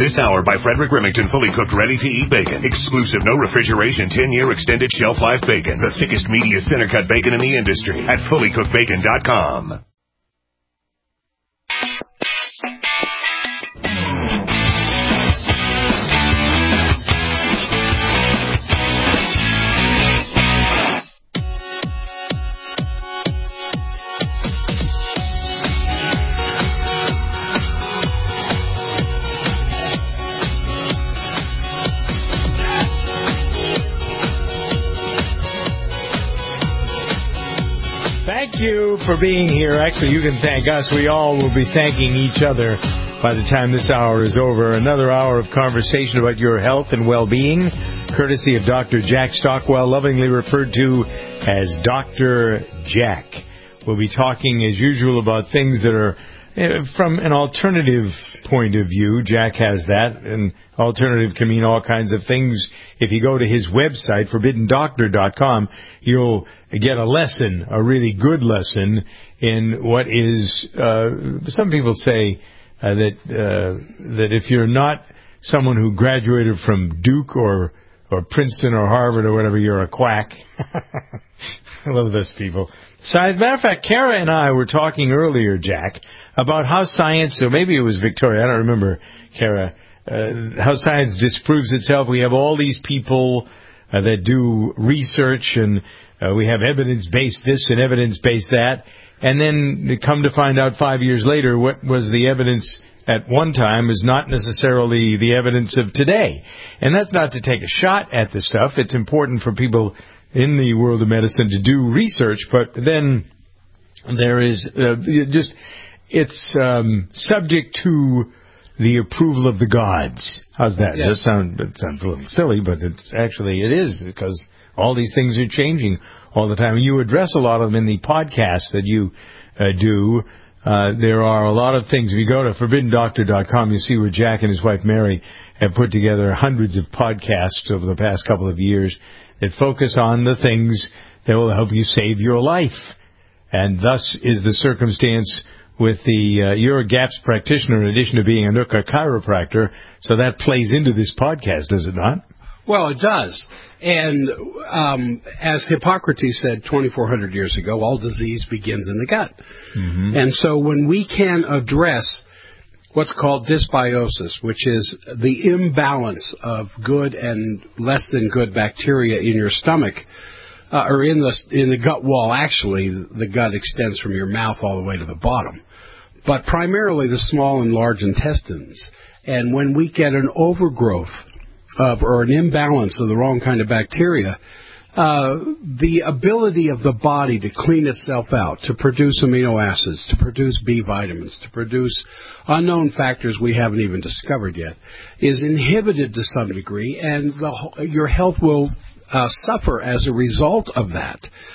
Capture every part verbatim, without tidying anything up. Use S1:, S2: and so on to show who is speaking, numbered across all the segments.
S1: This hour by Frederick Remington, fully cooked, ready-to-eat bacon. Exclusive, no refrigeration, ten-year extended shelf life bacon. The thickest, meatiest, center-cut bacon in the industry at fully cooked bacon dot com.
S2: Thank you for being here. Actually, you can thank us. We all will be thanking each other by the time this hour is over. Another hour of conversation about your health and well-being, courtesy of Doctor Jack Stockwell, lovingly referred to as Doctor Jack. We'll be talking, as usual, about things that are uh, from an alternative point of view. Jack has that, and alternative can mean all kinds of things. If you go to his website, forbidden doctor dot com, you'll get a lesson, a really good lesson in what is, uh, some people say uh, that uh, that if you're not someone who graduated from Duke or or Princeton or Harvard or whatever, you're a quack. I love those people. So, as a matter of fact, Kara and I were talking earlier, Jack, about how science, or maybe it was Victoria, I don't remember, Kara, uh, how science disproves itself. We have all these people uh, that do research, and uh, we have evidence-based this and evidence-based that, and then they come to find out five years later what was the evidence at one time is not necessarily the evidence of today. And that's not to take a shot at the stuff. It's important for people in the world of medicine to do research, but then there is uh, just, it's um, subject to the approval of the gods. How's that?
S3: Yes.
S2: That sound, that sounds a little silly, but it's actually, it is, because all these things are changing all the time. You address a lot of them in the podcast that you uh, do. Uh, there are a lot of things. If you go to forbidden doctor dot com, you see where Jack and his wife Mary have put together hundreds of podcasts over the past couple of years that focus on the things that will help you save your life. And thus is the circumstance with the, uh, you're a GAPS practitioner in addition to being a N U C C A chiropractor, so that plays into this podcast, does it not?
S3: Well, it does. And um, as Hippocrates said twenty-four hundred years ago, all disease begins in the gut. Mm-hmm. And so when we can address what's called dysbiosis, which is the imbalance of good and less than good bacteria in your stomach, uh, or in the in the gut wall. Actually, the gut extends from your mouth all the way to the bottom, but primarily the small and large intestines. And when we get an overgrowth of or an imbalance of the wrong kind of bacteria, uh, the ability of the body to clean itself out, to produce amino acids, to produce B vitamins, to produce unknown factors we haven't even discovered yet, is inhibited to some degree, and the, your health will uh, suffer as a result of that.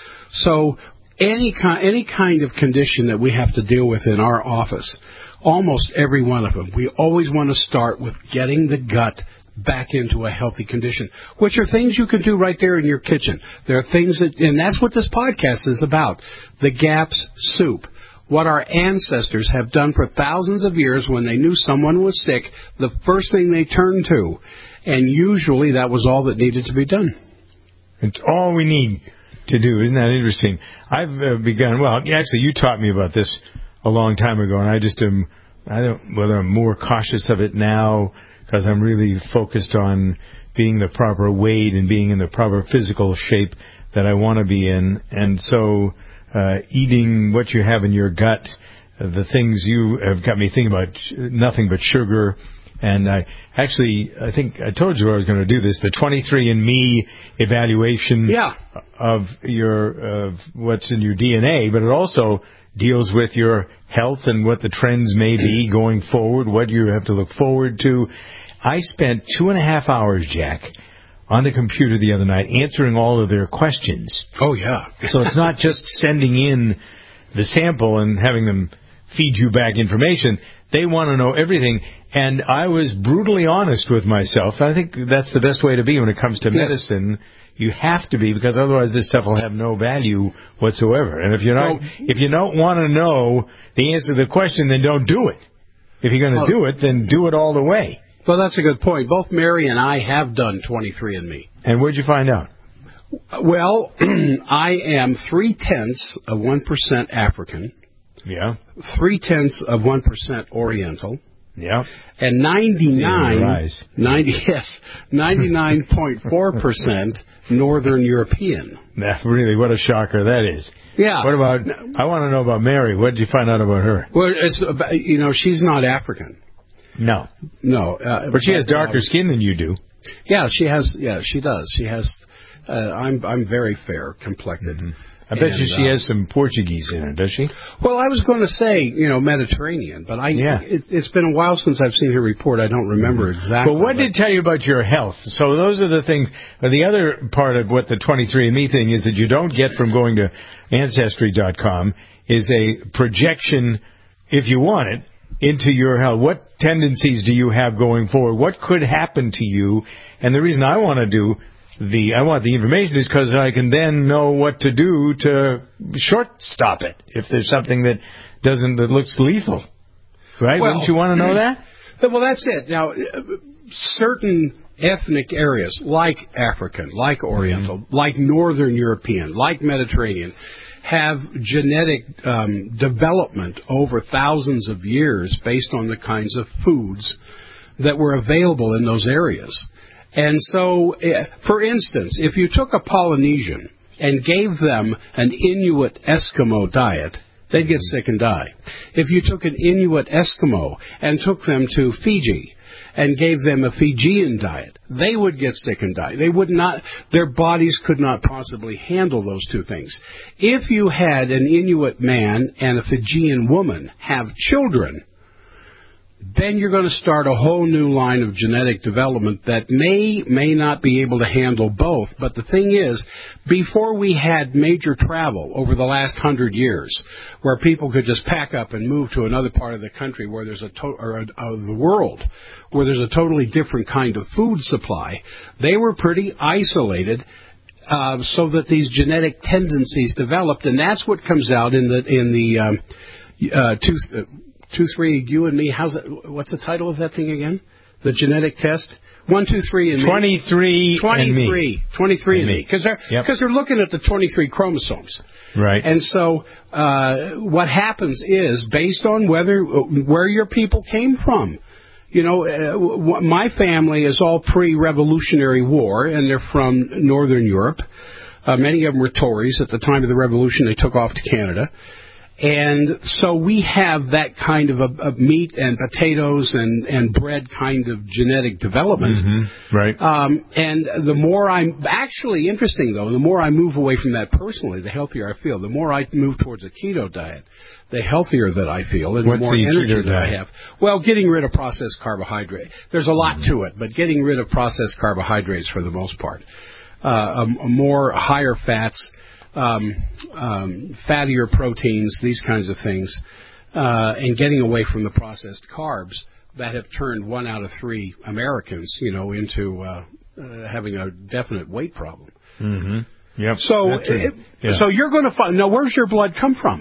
S3: So any kind, any kind of condition that we have to deal with in our office, almost every one of them, we always want to start with getting the gut back into a healthy condition, which are things you can do right there in your kitchen. There are things that, and that's what this podcast is about, the GAPS soup. What our ancestors have done for thousands of years when they knew someone was sick, the first thing they turned to, and usually that was all that needed to be done.
S2: It's all we need to do. Isn't that interesting? I've uh, begun, well, actually you taught me about this a long time ago, and I just am, I don't, whether I'm more cautious of it now, because I'm really focused on being the proper weight and being in the proper physical shape that I want to be in. And so uh, eating what you have in your gut, uh, the things you have got me thinking about, nothing but sugar. And I actually, I think I told you I was going to do this, the twenty-three and me evaluation
S3: yeah.
S2: of your of what's in your D N A, but it also deals with your health and what the trends may be going forward, what you have to look forward to. I spent two and a half hours, Jack, on the computer the other night answering all of their questions.
S3: Oh, yeah.
S2: So it's not just sending in the sample and having them feed you back information. They want to know everything. And I was brutally honest with myself. I think that's the best way to be when it comes to yes. medicine. You have to be, because otherwise this stuff will have no value whatsoever. And if you're not, well, if you don't want to know the answer to the question, then don't do it. If you're going to well, do it, then do it all the way.
S3: Well, that's a good point. Both Mary and I have done twenty-three and me.
S2: And where'd you find out?
S3: Well, I am three-tenths of one percent African.
S2: Yeah.
S3: Three-tenths of one percent Oriental.
S2: Yeah.
S3: And ninety-nine, ninety, yes, ninety-nine point four percent Northern European.
S2: That really, what a shocker that is.
S3: Yeah.
S2: What about, I want to know about Mary. What did you find out about her?
S3: Well, it's about, you know, she's not African.
S2: No.
S3: No. Uh,
S2: but she has darker
S3: um,
S2: skin than you do.
S3: Yeah, she has, yeah, she does. She has, uh, I'm, I'm very fair complected.
S2: Mm-hmm. I bet
S3: and,
S2: you she
S3: uh,
S2: has some Portuguese in her, does she?
S3: Well, I was going to say, you know, Mediterranean, but I,
S2: yeah.
S3: it, it's been a while since I've seen her report. I don't remember exactly.
S2: But what did it tell you about your health? So those are the things. The other part of what the twenty-three and me thing is that you don't get from going to Ancestry dot com is a projection, if you want it, into your health. What tendencies do you have going forward? What could happen to you? And the reason I want to do The I want the information is because I can then know what to do to shortstop it if there's something that doesn't that looks lethal, right?
S3: Well,
S2: Wouldn't you want to know that?
S3: Well, that's it. Now, certain ethnic areas like African, like Oriental, mm-hmm. like Northern European, like Mediterranean, have genetic um, development over thousands of years based on the kinds of foods that were available in those areas. And so, uh, for instance, if you took a Polynesian and gave them an Inuit Eskimo diet, they'd get sick and die. If you took an Inuit Eskimo and took them to Fiji and gave them a Fijian diet, they would get sick and die. They would not, their bodies could not possibly handle those two things. If you had an Inuit man and a Fijian woman have children, then you're going to start a whole new line of genetic development that may, may not be able to handle both. But the thing is, before we had major travel over the last hundred years, where people could just pack up and move to another part of the country where there's a to- or a, of the world where there's a totally different kind of food supply, they were pretty isolated. Uh, so that these genetic tendencies developed, and that's what comes out in the in the um, uh, two. Uh, Two, three, you and me. How's that? What's the title of that thing again? The genetic test. One, two, three, and
S2: twenty-three,
S3: me. Twenty-three,
S2: and me.
S3: twenty-three, and,
S2: and
S3: me. Because they're because
S2: yep.
S3: they're looking at the twenty-three chromosomes.
S2: Right.
S3: And so, uh, what happens is based on whether where your people came from. You know, uh, my family is all pre-Revolutionary War, and they're from Northern Europe. Uh, many of them were Tories at the time of the Revolution. They took off to Canada. And so we have that kind of a, a meat and potatoes and, and bread kind of genetic development.
S2: Mm-hmm. Right.
S3: Um, and the more I'm, actually interesting though, the more I move away from that personally, the healthier I feel. The more I move towards a keto diet, the healthier that I feel and
S2: What's
S3: the more
S2: the
S3: energy
S2: keto
S3: that
S2: diet?
S3: I have. Well, getting rid of processed carbohydrate. There's a lot
S2: mm-hmm.
S3: to it, but getting rid of processed carbohydrates for the most part. Uh, a, a more higher fats, Um, um, fattier proteins, these kinds of things, uh, and getting away from the processed carbs that have turned one out of three Americans, you know, into uh, uh, having a definite weight problem.
S2: Mm-hmm. Yep.
S3: So, it,
S2: yeah.
S3: so you're going to find now. Where's your blood come from?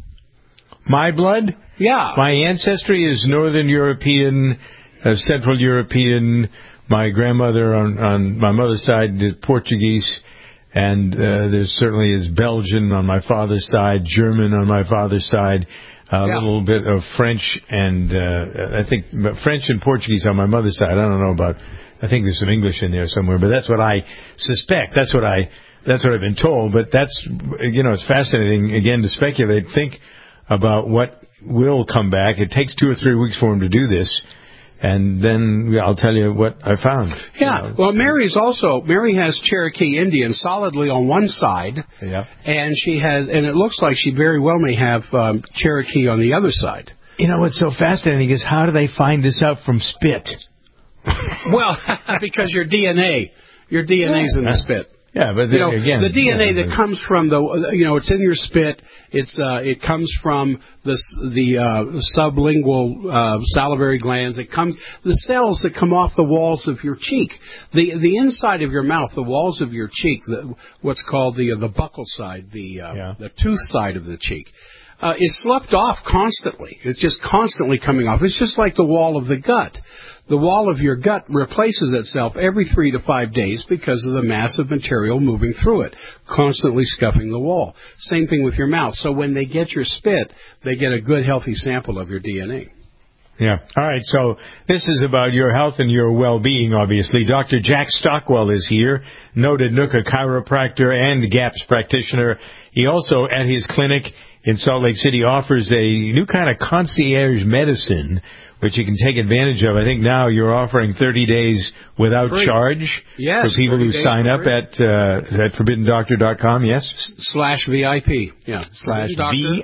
S2: My blood?
S3: Yeah.
S2: My ancestry is Northern European, uh, Central European. My grandmother on, on my mother's side is Portuguese. And uh, there certainly is Belgian on my father's side, German on my father's side, a
S3: yeah.
S2: little bit of French and uh, I think French and Portuguese on my mother's side. I don't know about. I think there's some English in there somewhere, but that's what I suspect. That's what I. That's what I've been told. But that's you know it's fascinating again to speculate. Think about what will come back. It takes two or three weeks for him to do this. And then I'll tell you what I found.
S3: Yeah.
S2: You know.
S3: Well, Mary's also Mary has Cherokee Indian solidly on one side,
S2: yeah.
S3: and she has, and it looks like she very well may have um, Cherokee on the other side.
S2: You know what's so fascinating is how do they find this out from spit?
S3: Well, because your D N A, your D N A's in the spit.
S2: Yeah, but
S3: you know,
S2: again,
S3: the D N A
S2: yeah,
S3: that comes from the, you know, it's in your spit. It's uh, it comes from the the uh, sublingual uh, salivary glands. It comes the cells that come off the walls of your cheek, the the inside of your mouth, the walls of your cheek, the, what's called the uh, the buccal side, the uh,
S2: yeah.
S3: the tooth side of the cheek. Uh, is sloughed off constantly. It's just constantly coming off. It's just like the wall of the gut. the wall of your gut replaces itself every three to five days because of the massive material moving through it, constantly scuffing the wall. Same thing with your mouth. So when they get your spit, they get a good, healthy sample of your D N A.
S2: Yeah. All right. So this is about your health and your well-being, obviously. Doctor Jack Stockwell is here, noted N U C A chiropractor and GAPS practitioner. He also, at his clinic in Salt Lake City, offers a new kind of concierge medicine, which you can take advantage of. I think now you're offering thirty days without
S3: free.
S2: charge
S3: yes,
S2: for people who sign up at uh, at forbidden doctor dot com, yes?
S3: S- slash V I P. Yeah.
S2: Slash V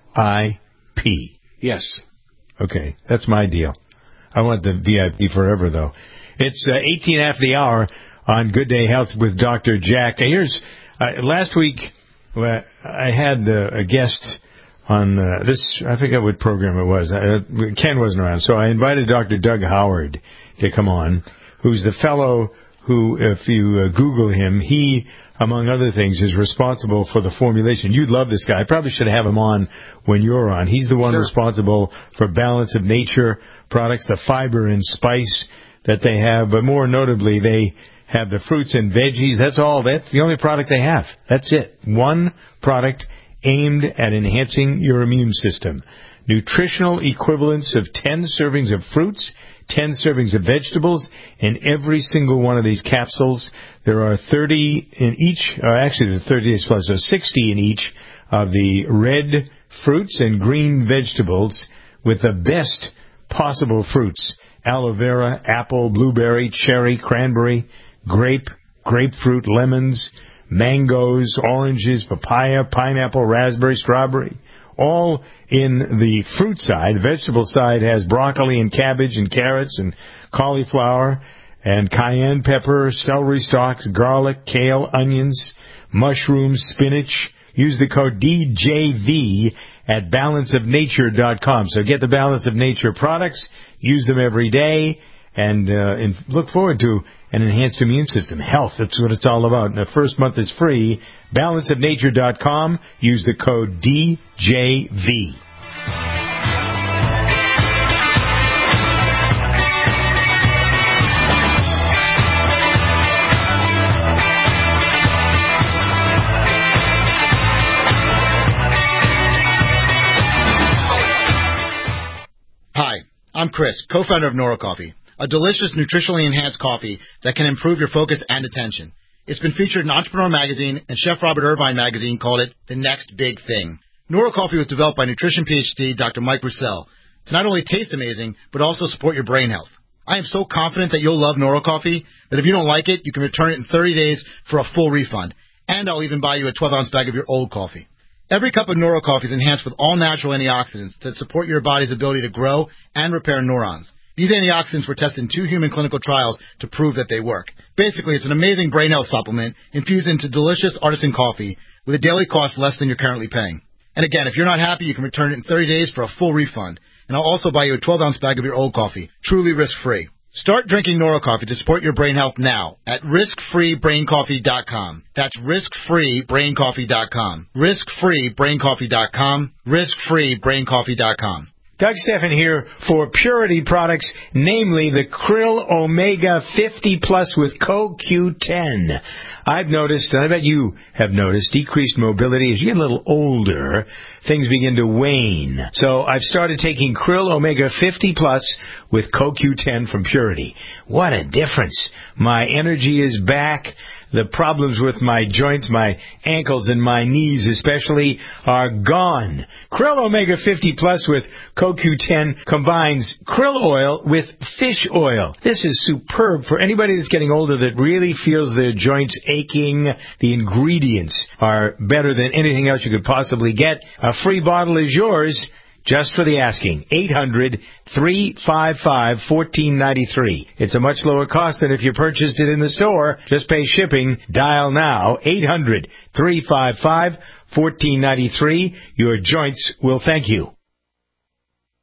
S2: I P.
S3: Yes.
S2: Okay, that's my deal. I want the V I P forever, though. It's uh, eighteen after the hour on Good Day Health with Doctor Jack. Here's uh, last week uh, I had uh, a guest on uh, this. I forget what program it was. Uh, Ken wasn't around, so I invited Doctor Doug Howard to come on, who's the fellow who, if you uh, Google him, he, among other things, is responsible for the formulation. You'd love this guy. I probably should have him on when you're on. He's the one
S3: sure. responsible
S2: for Balance of Nature products, the fiber and spice that they have, but more notably, they have the fruits and veggies. That's all. That's the only product they have. That's it. One product aimed at enhancing your immune system. Nutritional equivalents of ten servings of fruits, ten servings of vegetables, in every single one of these capsules. There are thirty in each, uh, actually there's thirty days plus, so sixty in each of the red fruits and green vegetables with the best possible fruits. Aloe vera, apple, blueberry, cherry, cranberry, grape, grapefruit, lemons, mangoes, oranges, papaya, pineapple, raspberry, strawberry, all in the fruit side. The vegetable side has broccoli and cabbage and carrots and cauliflower and cayenne pepper, celery stalks, garlic, kale, onions, mushrooms, spinach. Use the code D J V at balance of nature dot com. So get the Balance of Nature products, use them every day, and, uh, and look forward to an enhanced immune system. Health, that's what it's all about. And the first month is free. balance of nature dot com. Use the code D J V.
S4: Hi, I'm Chris, co-founder of NeuroCoffee, a delicious, nutritionally enhanced coffee that can improve your focus and attention. It's been featured in Entrepreneur Magazine, and Chef Robert Irvine Magazine called it the next big thing. NeuroCoffee was developed by nutrition PhD Doctor Mike Roussel to not only taste amazing, but also support your brain health. I am so confident that you'll love NeuroCoffee that if you don't like it, you can return it in thirty days for a full refund, and I'll even buy you a twelve ounce bag of your old coffee. Every cup of NeuroCoffee is enhanced with all-natural antioxidants that support your body's ability to grow and repair neurons. These antioxidants were tested in two human clinical trials to prove that they work. Basically, it's an amazing brain health supplement infused into delicious artisan coffee with a daily cost less than you're currently paying. And again, if you're not happy, you can return it in thirty days for a full refund. And I'll also buy you a twelve ounce bag of your old coffee, truly risk-free. Start drinking NeuroCoffee to support your brain health now at risk free brain coffee dot com. That's risk free brain coffee dot com. risk free brain coffee dot com. risk free brain coffee dot com.
S2: Doug Stephan here for Purity products, namely the Krill Omega fifty Plus with C O Q ten. I've noticed, and I bet you have noticed, decreased mobility. As you get a little older, things begin to wane. So I've started taking Krill Omega fifty Plus with C O Q ten from Purity. What a difference. My energy is back. The problems with my joints, my ankles and my knees especially, are gone. Krill Omega fifty Plus with C O Q ten combines krill oil with fish oil. This is superb for anybody that's getting older that really feels their joints aching. The ingredients are better than anything else you could possibly get. A free bottle is yours just for the asking. eight hundred, three five five, one four nine three. It's a much lower cost than if you purchased it in the store. Just pay shipping. Dial now. eight hundred, three five five, one four nine three. Your joints will thank you.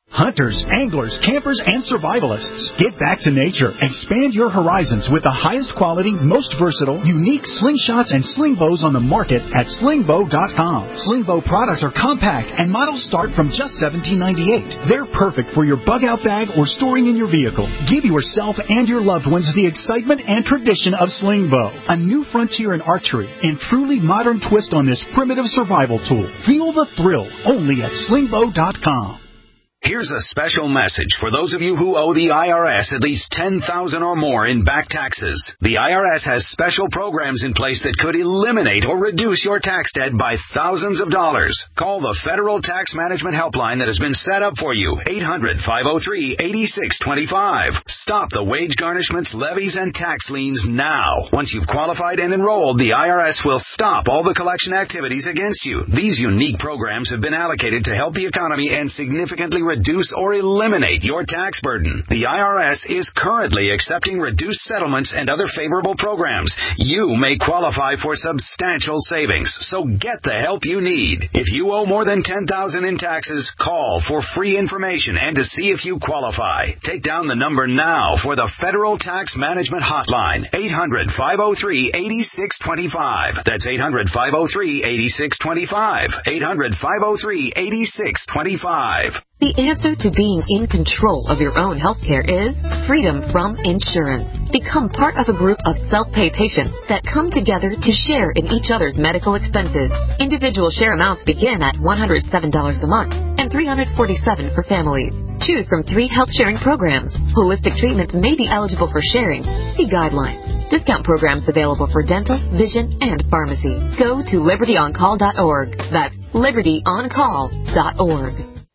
S5: Hunters, anglers, campers, and survivalists, get back to nature. Expand your horizons with the highest quality, most versatile, unique slingshots and sling bows on the market at sling bow dot com. Sling bow products are compact and models start from just seventeen ninety-eight. They're perfect for your bug-out bag or storing in your vehicle. Give yourself and your loved ones the excitement and tradition of sling bow, a new frontier in archery and truly modern twist on this primitive survival tool. Feel the thrill only at sling bow dot com.
S6: Here's a special message for those of you who owe the I R S at least ten thousand dollars or more in back taxes. The I R S has special programs in place that could eliminate or reduce your tax debt by thousands of dollars. Call the Federal Tax Management Helpline that has been set up for you, eight hundred, five oh three, eight six two five. Stop the wage garnishments, levies, and tax liens now. Once you've qualified and enrolled, the I R S will stop all the collection activities against you. These unique programs have been allocated to help the economy and significantly reduce or eliminate your tax burden. The I R S is currently accepting reduced settlements and other favorable programs. You may qualify for substantial savings, so get the help you need. If you owe more than ten thousand dollars in taxes, call for free information and to see if you qualify. Take down the number now for the Federal Tax Management Hotline, eight hundred, five oh three, eight six two five. That's eight hundred, five oh three, eight six two five. eight hundred, five oh three, eight six two five.
S7: The answer to being in control of your own health care is freedom from insurance. Become part of a group of self-pay patients that come together to share in each other's medical expenses. Individual share amounts begin at one hundred seven dollars a month and three hundred forty-seven dollars for families. Choose from three health sharing programs. Holistic treatments may be eligible for sharing. See guidelines. Discount programs available for dental, vision, and pharmacy. Go to liberty on call dot org. That's liberty on call dot org.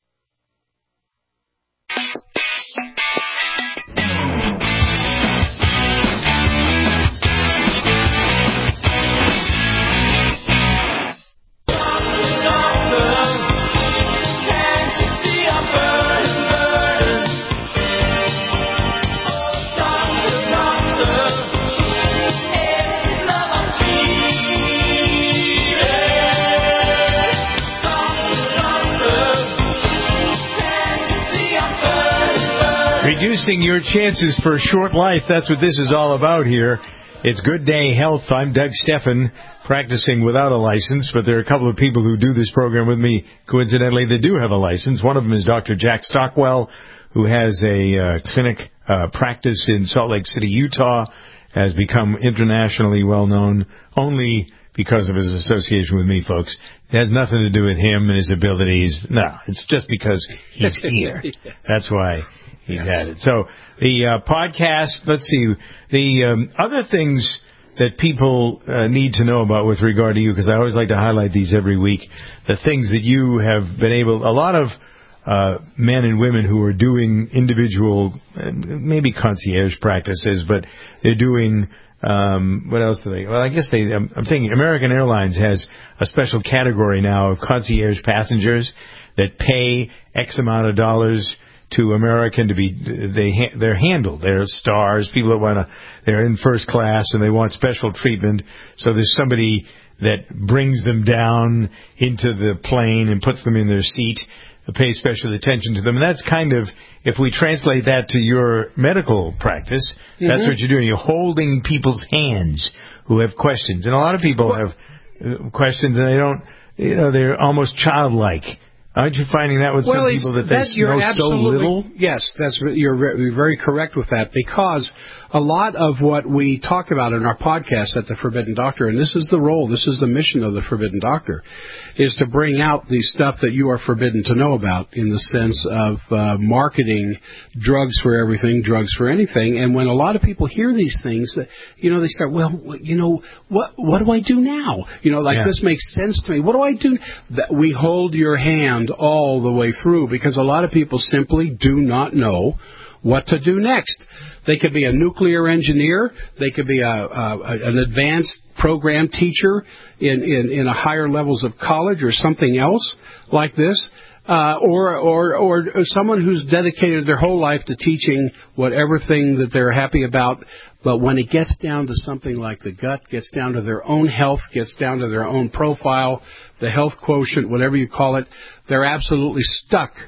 S2: Reducing your chances for a short life. That's what this is all about here. It's Good Day Health. I'm Doug Steffen, practicing without a license, but there are a couple of people who do this program with me, coincidentally, that do have a license. One of them is Doctor Jack Stockwell, who has a uh, clinic uh, practice in Salt Lake City, Utah, has become internationally well-known only because of his association with me, folks. It has nothing to do with him and his abilities. No, it's just because he's here. That's why he's yes. at it. So the uh, podcast, let's see, the um, other things that people uh, need to know about with regard to you, because I always like to highlight these every week, the things that you have been able, a lot of uh, men and women who are doing individual, uh, maybe concierge practices, but they're doing, um, what else do they, well, I guess they, I'm, I'm thinking American Airlines has a special category now of concierge passengers that pay X amount of dollars to American to be, they, they're handled. They're stars, people that want to, they're in first class and they want special treatment. So there's somebody that brings them down into the plane and puts them in their seat, pays special attention to them. And that's kind of, if we translate that to your medical practice, mm-hmm. that's what you're doing. You're holding people's hands who have questions. And a lot of people well, have questions and they don't, you know, they're almost childlike. Aren't you finding that with
S3: well,
S2: some people that they
S3: that you're
S2: know so little?
S3: Yes, that's you're very correct with that, because a lot of what we talk about in our podcast at the Forbidden Doctor, and this is the role, this is the mission of the Forbidden Doctor, is to bring out the stuff that you are forbidden to know about, in the sense of uh, marketing drugs for everything, drugs for anything. And when a lot of people hear these things, you know, they start, well, you know, what what do I do now? You know, like yeah. this makes sense to me. What do I do? That we hold your hand all the way through, because a lot of people simply do not know what to do next. They could be a nuclear engineer. They could be a, a, an advanced program teacher in, in, in a higher levels of college or something else like this, uh, or, or or someone who's dedicated their whole life to teaching whatever thing that they're happy about. But when it gets down to something like the gut, gets down to their own health, gets down to their own profile, the health quotient, whatever you call it, they're absolutely stuck.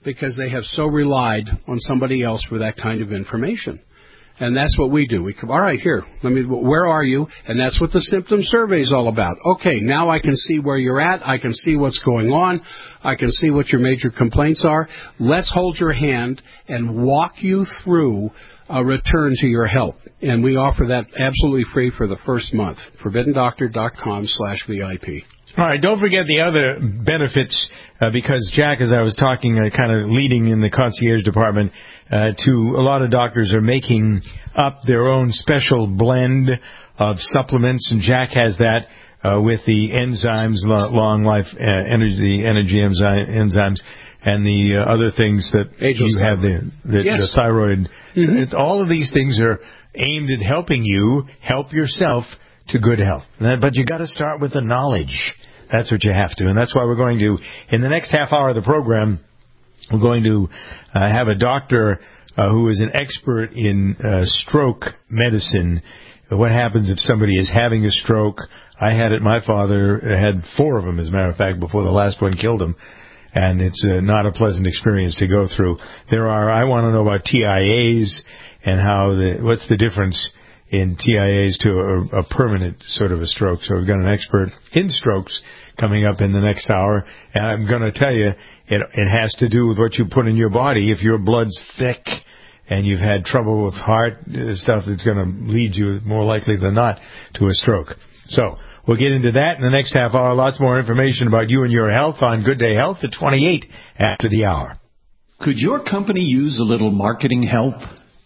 S3: because they have so relied on somebody else for that kind of information. And that's what we do. We come, all right, here, let me, where are you? And that's what the symptom survey is all about. Okay, now I can see where you're at. I can see what's going on. I can see what your major complaints are. Let's hold your hand and walk you through a return to your health. And we offer that absolutely free for the first month. forbidden doctor dot com slash V I P.
S2: All right, don't forget the other benefits, uh, because, Jack, as I was talking, uh, kind of leading in the concierge department, uh, to a lot of doctors are making up their own special blend of supplements, and Jack has that uh, with the enzymes, long life uh, energy, energy enzy- enzymes, and the uh, other things that Ageless you have, the, the, yes. the thyroid. Mm-hmm. All of these things are aimed at helping you help yourself to good health. But you got to start with the knowledge. That's what you have to. And that's why we're going to, in the next half hour of the program, we're going to uh, have a doctor uh, who is an expert in uh, stroke medicine. What happens if somebody is having a stroke? I had it. My father had four of them, as a matter of fact, before the last one killed him. And it's uh, not a pleasant experience to go through. There are, I want to know about T I As and how the, what's the difference in T I As to a, a permanent sort of a stroke. So we've got an expert in strokes coming up in the next hour. And I'm going to tell you, it, it has to do with what you put in your body. If your blood's thick and you've had trouble with heart stuff, it's going to lead you more likely than not to a stroke. So we'll get into that in the next half hour. Lots more information about you and your health on Good Day Health at twenty-eight after the hour.
S5: Could your company use a little marketing help?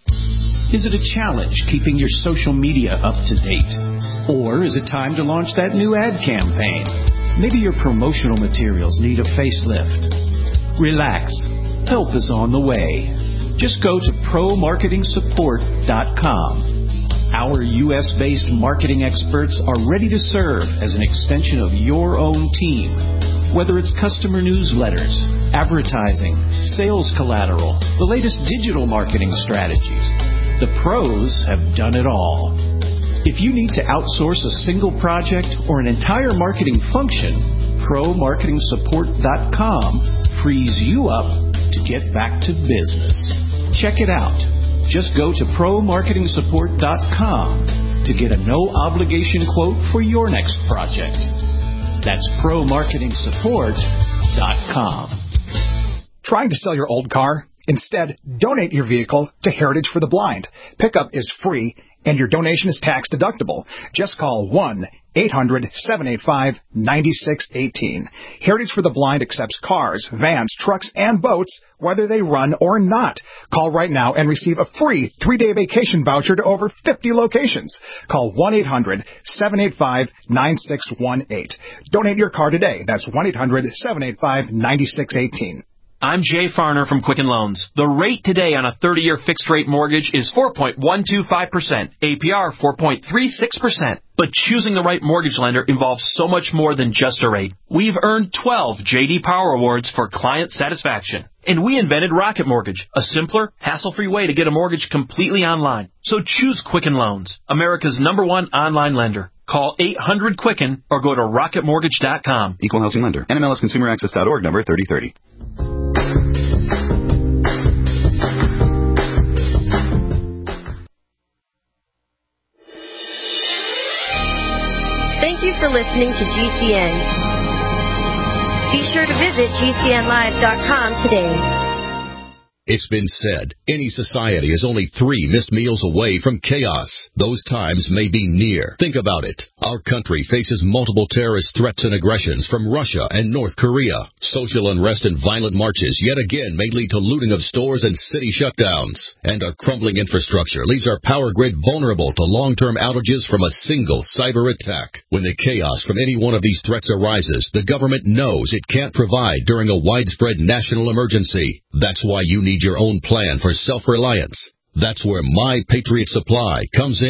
S5: Is it a challenge keeping your social media up to date? Or is it time to launch that new ad campaign? Maybe your promotional materials need a facelift. Relax. Help is on the way. Just go to pro marketing support dot com. Our U S-based marketing experts are ready to serve as an extension of your own team. Whether it's customer newsletters, advertising, sales collateral, the latest digital marketing strategies, the pros have done it all. If you need to outsource a single project or an entire marketing function, pro marketing support dot com frees you up to get back to business. Check it out. Just go to pro marketing support dot com to get a no-obligation quote for your next project. That's pro marketing support dot com.
S8: Trying to sell your old car? Instead, donate your vehicle to Heritage for the Blind. Pickup is free, and your donation is tax deductible. Just call one eight hundred seven eight five nine six one eight. Heritage for the Blind accepts cars, vans, trucks, and boats, whether they run or not. Call right now and receive a free three-day vacation voucher to over fifty locations. Call one eight hundred seven eight five nine six one eight. Donate your car today. That's one eight hundred seven eight five nine six one eight.
S9: I'm Jay Farner from Quicken Loans. The rate today on a thirty-year fixed-rate mortgage is four point one two five percent, A P R four point three six percent. But choosing the right mortgage lender involves so much more than just a rate. We've earned twelve J D Power Awards for client satisfaction. And we invented Rocket Mortgage, a simpler, hassle-free way to get a mortgage completely online. So choose Quicken Loans, America's number one online lender. Call eight hundred Quicken or go to rocket mortgage dot com.
S10: Equal housing lender. N M L S consumer access dot org, number thirty thirty.
S11: Thank you for listening to G C N. Be sure to visit G C N live dot com today.
S12: It's been said, any society is only three missed meals away from chaos. Those times may be near. Think about it. Our country faces multiple terrorist threats and aggressions from Russia and North Korea. Social unrest and violent marches yet again may lead to looting of stores and city shutdowns. And our crumbling infrastructure leaves our power grid vulnerable to long-term outages from a single cyber attack. When the chaos from any one of these threats arises, the government knows it can't provide during a widespread national emergency. That's why you need your own plan for self-reliance. That's where My Patriot Supply comes in.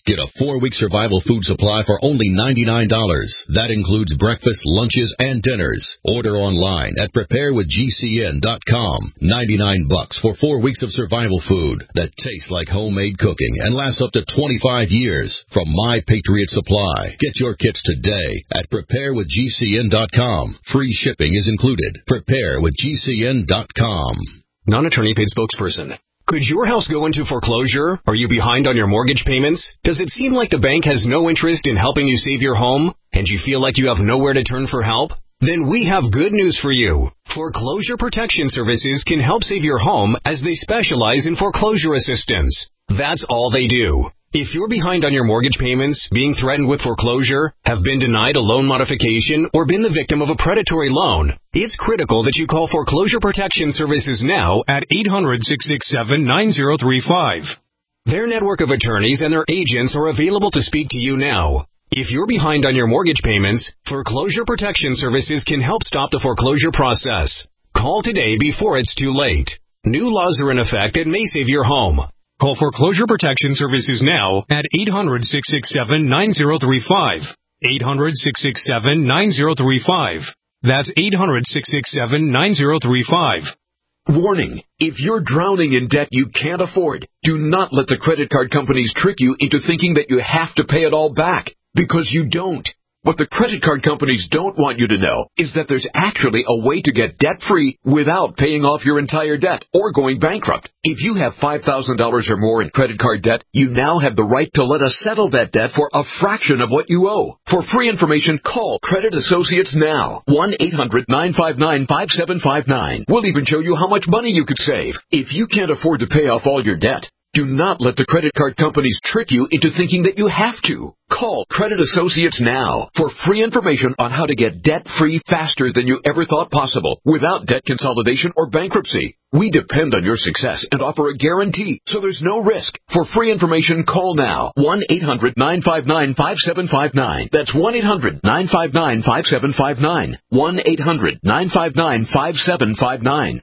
S12: Get a four-week survival food supply for only ninety-nine dollars. That includes breakfast, lunches, and dinners. Order online at prepare with G C N dot com. ninety-nine bucks for four weeks of survival food that tastes like homemade cooking and lasts up to twenty-five years from My Patriot Supply. Get your kits today at prepare with G C N dot com. Free shipping is included. prepare with G C N dot com.
S13: Non-attorney paid spokesperson. Could your house go into foreclosure? Are you behind on your mortgage payments? Does it seem like the bank has no interest in helping you save your home, and you feel like you have nowhere to turn for help? Then we have good news for you. Foreclosure Protection Services can help save your home as they specialize in foreclosure assistance. That's all they do. If you're behind on your mortgage payments, being threatened with foreclosure, have been denied a loan modification, or been the victim of a predatory loan, it's critical that you call Foreclosure Protection Services now at eight hundred, six six seven, nine zero three five. Their network of attorneys and their agents are available to speak to you now. If you're behind on your mortgage payments, Foreclosure Protection Services can help stop the foreclosure process. Call today before it's too late. New laws are in effect that may save your home. Call Foreclosure Protection Services now at eight hundred, six six seven, nine zero three five. eight hundred, six six seven, nine zero three five. That's eight hundred, six six seven, nine zero three five.
S14: Warning, if you're drowning in debt you can't afford, do not let the credit card companies trick you into thinking that you have to pay it all back, because you don't. What the credit card companies don't want you to know is that there's actually a way to get debt-free without paying off your entire debt or going bankrupt. If you have five thousand dollars or more in credit card debt, you now have the right to let us settle that debt for a fraction of what you owe. For free information, call Credit Associates now. one eight hundred, nine five nine, five seven five nine. We'll even show you how much money you could save. If you can't afford to pay off all your debt, do not let the credit card companies trick you into thinking that you have to. Call Credit Associates now for free information on how to get debt-free faster than you ever thought possible without debt consolidation or bankruptcy. We depend on your success and offer a guarantee, so there's no risk. For free information, call now. one eight hundred, nine five nine, five seven five nine. That's one eight hundred, nine five nine, five seven five nine. one eight hundred, nine five nine, five seven five nine.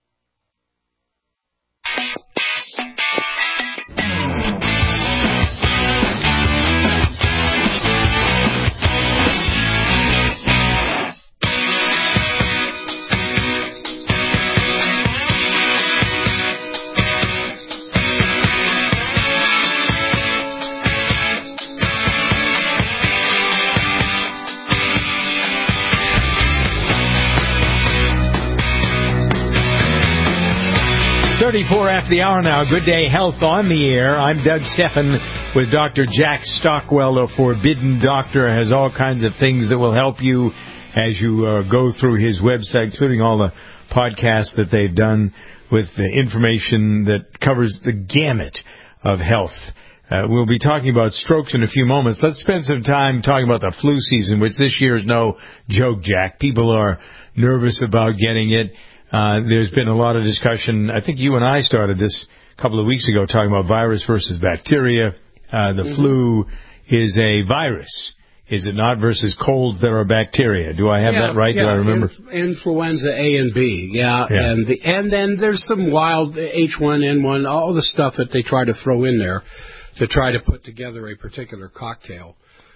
S2: thirty-four after the hour now. Good Day Health on the air. I'm Doug Steffen with Doctor Jack Stockwell, a forbidden doctor. Has all kinds of things that will help you as you uh, go through his website, including all the podcasts that they've done with the information that covers the gamut of health. Uh, we'll be talking about strokes in a few moments. Let's spend some time talking about the flu season, which this year is no joke, Jack. People are nervous about getting it. Uh, there's been a lot of discussion. I think you and I started this a couple of weeks ago talking about virus versus bacteria. Uh, the mm-hmm. flu is a virus, is it not, versus colds that are bacteria. Do I have
S3: yeah,
S2: that right?
S3: Yeah,
S2: Do I remember?
S3: Inf- influenza A and B, yeah.
S2: yeah.
S3: And, the, and then there's some wild H one N one, all the stuff that they try to throw in there to try to put together a particular cocktail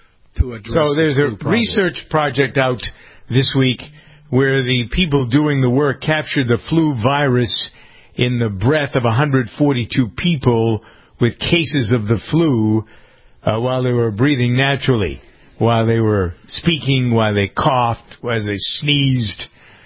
S3: to address
S2: So there's
S3: the
S2: a
S3: problem.
S2: research project out this week where the people doing the work captured the flu virus in the breath of one hundred forty-two people with cases of the flu uh, while they were breathing naturally, while they were speaking, while they coughed, while they sneezed.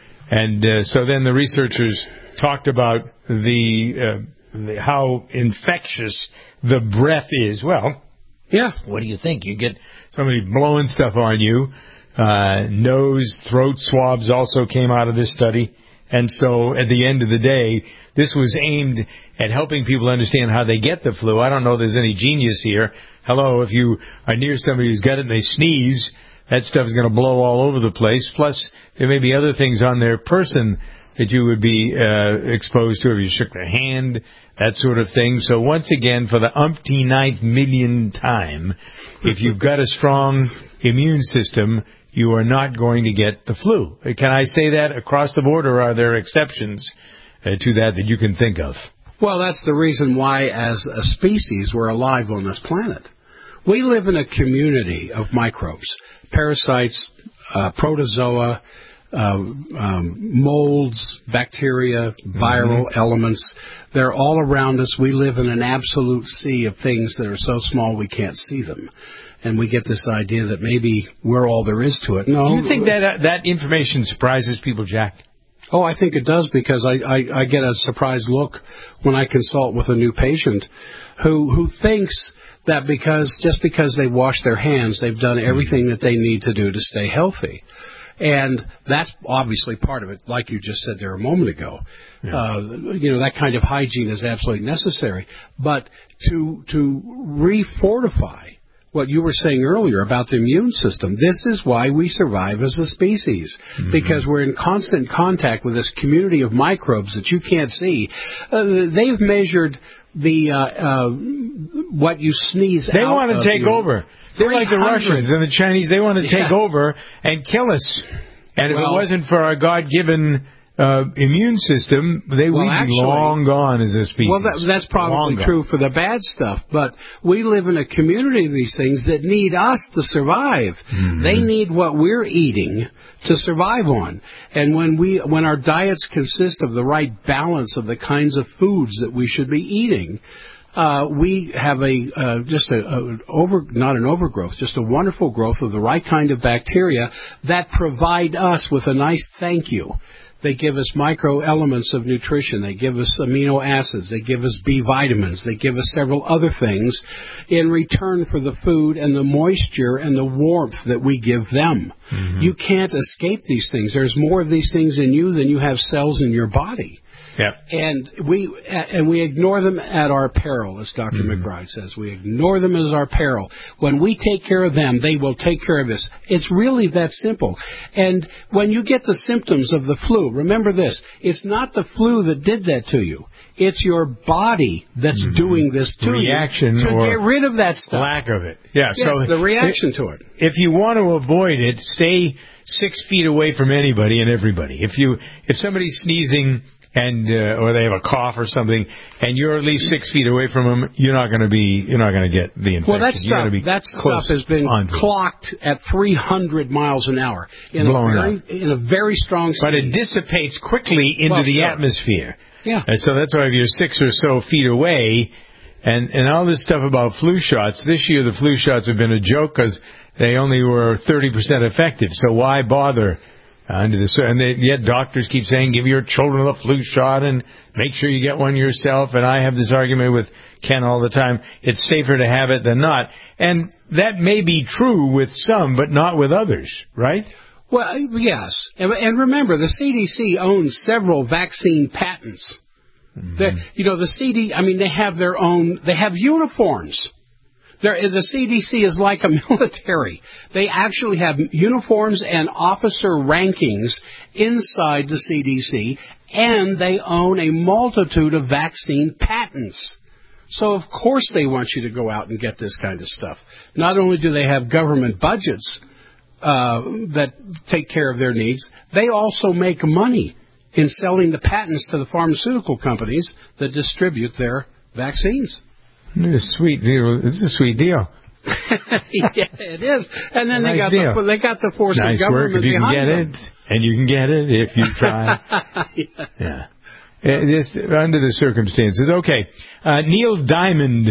S2: And uh, so then the researchers talked about the, uh, the how infectious the breath is. Well,
S3: yeah.
S2: What do you think? You get somebody blowing stuff on you. Uh, nose, throat swabs also came out of this study. And so at the end of the day, this was aimed at helping people understand how they get the flu. I don't know if there's any genius here. Hello, if you are near somebody who's got it and they sneeze, that stuff is going to blow all over the place. Plus, there may be other things on their person that you would be uh, exposed to if you shook their hand, that sort of thing. So once again, for the umpty-ninth million time, if you've got a strong immune system, you are not going to get the flu. Can I say that across the board, or are there exceptions uh, to that that you can think of?
S3: Well, that's the reason why, as a species, we're alive on this planet. We live in a community of microbes, parasites, uh, protozoa, uh, um, molds, bacteria, viral mm-hmm. elements. They're all around us. We live in an absolute sea of things that are so small we can't see them. And we get this idea that maybe we're all there is to it. No.
S2: Do you think that uh, that information surprises people, Jack?
S3: Oh, I think it does, because I, I, I get a surprised look when I consult with a new patient who who thinks that because just because they wash their hands, they've done everything that they need to do to stay healthy. And that's obviously part of it, like you just said there a moment ago. Yeah. Uh, you know, that kind of hygiene is absolutely necessary. But to to refortify what you were saying earlier about the immune system, this is why we survive as a species, mm-hmm. because we're in constant contact with this community of microbes that you can't see. Uh, they've measured the uh, uh, what you sneeze
S2: they
S3: out
S2: want to
S3: of
S2: take
S3: your,
S2: over. They're like the Russians and the Chinese. They want to take
S3: yeah.
S2: over and kill us. And
S3: well,
S2: if it wasn't for our God-given uh, immune system, they
S3: well,
S2: would be
S3: actually,
S2: long gone as a species.
S3: Well, that, that's probably true for the bad stuff. But we live in a community of these things that need us to survive. Mm-hmm. They need what we're eating to survive on. And when we, when our diets consist of the right balance of the kinds of foods that we should be eating, Uh, we have a uh, just a, a over not an overgrowth, just a wonderful growth of the right kind of bacteria that provide us with a nice thank you. They give us micro elements of nutrition. They give us amino acids. They give us B vitamins. They give us several other things in return for the food and the moisture and the warmth that we give them. Mm-hmm. You can't escape these things. There's more of these things in you than you have cells in your body.
S2: Yeah.
S3: And we and we ignore them at our peril, as Doctor Mm-hmm. McBride says. We ignore them as our peril. When we take care of them, they will take care of us. It's really that simple. And when you get the symptoms of the flu, remember this, it's not the flu that did that to you. It's your body that's mm-hmm. doing this to
S2: reaction
S3: you to
S2: or
S3: get rid of that stuff.
S2: Lack of it. Yeah.
S3: Yes,
S2: so
S3: the reaction
S2: it,
S3: to it.
S2: If you want to avoid it, stay six feet away from anybody and everybody. If you if somebody's sneezing and uh, or they have a cough or something, and you're at least six feet away from them, you're not going to be you're not going to get the infection.
S3: Well, that stuff that stuff has been clocked at three hundred miles an hour in
S2: Blown
S3: a very
S2: up.
S3: in a very strong speed.
S2: But it dissipates quickly into
S3: well,
S2: the
S3: sure.
S2: atmosphere.
S3: Yeah.
S2: And so that's why if you're six or so feet away, and and all this stuff about flu shots. This year the flu shots have been a joke because they only were thirty percent effective. So why bother? Under the and they, yet doctors keep saying give your children the flu shot and make sure you get one yourself. And I have this argument with Ken all the time. It's safer to have it than not. And that may be true with some, but not with others, right?
S3: Well, yes. And, and remember, the C D C owns several vaccine patents. Mm-hmm. The, you know, the C D, I mean, they have their own, they have uniforms. There, the C D C is like a military. They actually have uniforms and officer rankings inside the C D C, and they own a multitude of vaccine patents. So, of course, they want you to go out and get this kind of stuff. Not only do they have government budgets uh, that take care of their needs, they also make money in selling the patents to the pharmaceutical companies that distribute their vaccines.
S2: It's a sweet deal. It's a sweet deal.
S3: Yeah, it is. And then
S2: nice
S3: they got
S2: deal.
S3: the they got the force
S2: nice
S3: of government
S2: work if you can
S3: behind
S2: get
S3: them.
S2: it, and you can get it if you try.
S3: yeah.
S2: yeah. Uh, this, under the circumstances. Okay. Uh, Neil Diamond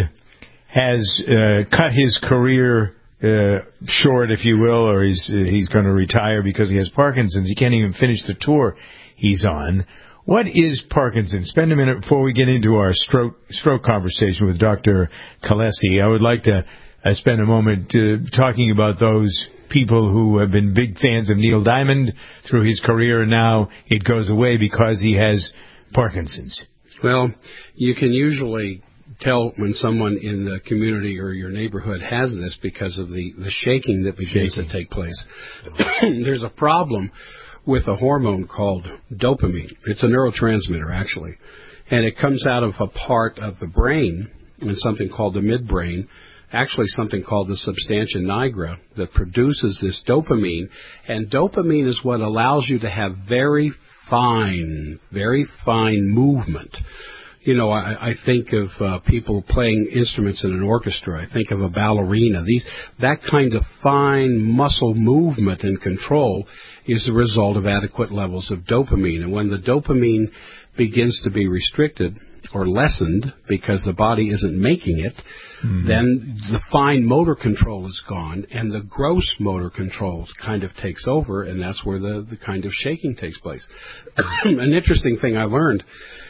S2: has uh, cut his career uh, short, if you will, or he's uh, he's going to retire because he has Parkinson's. He can't even finish the tour he's on. What is Parkinson's? Spend a minute before we get into our stroke stroke conversation with Doctor Kalesi. I would like to uh, spend a moment uh, talking about those people who have been big fans of Neil Diamond through his career, and now it goes away because he has Parkinson's.
S3: Well, you can usually tell when someone in the community or your neighborhood has this because of the, the shaking that begins shaking. to take place. There's a problem with a hormone called dopamine. It's a neurotransmitter, actually. And it comes out of a part of the brain, in something called the midbrain, actually something called the substantia nigra, that produces this dopamine. And dopamine is what allows you to have very fine, very fine movement. You know, I, I think of uh, people playing instruments in an orchestra. I think of a ballerina. These that kind of fine muscle movement and control is the result of adequate levels of dopamine. And when the dopamine begins to be restricted or lessened because the body isn't making it, mm-hmm. then the fine motor control is gone, and the gross motor control kind of takes over, and that's where the, the kind of shaking takes place. An interesting thing I learned